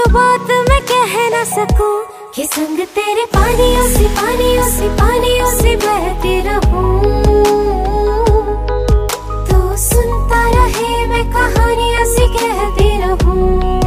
बात मैं कह न सकूं कि संग तेरे पानियों से पानियों से पानियों से बहती रहूं। तू सुनता रहे मैं कहानियां सी कहती रहूं।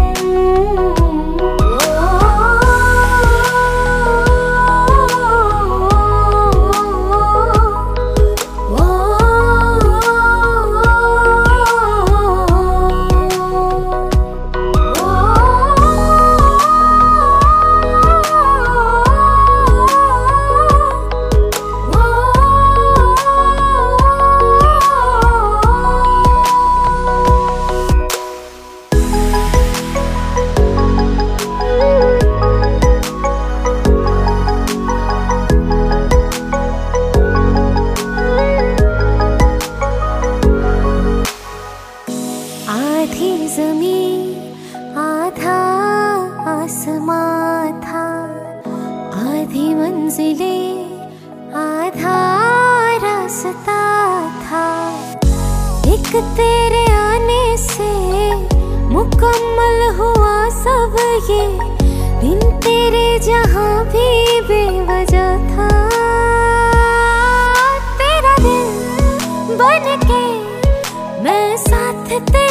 आधी ज़मीं आधा आसमां था, आधी मंजिलें आधा रास्ता था। एक तेरे आने से मुकम्मल हुआ सब ये, बिन तेरे जहां भी बेवजह था। तेरा दिल बन के मैं साथ तेरे